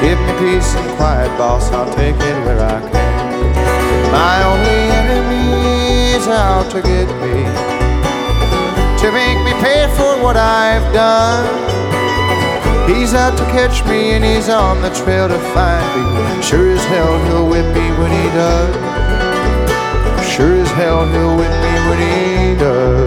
Give me peace and quiet, boss, I'll take it where I can. My only enemy is out to get me, to make me pay for what I've done. He's out to catch me and he's on the trail to find me. Sure as hell he'll whip me when he does. Sure as hell he'll whip me when he does.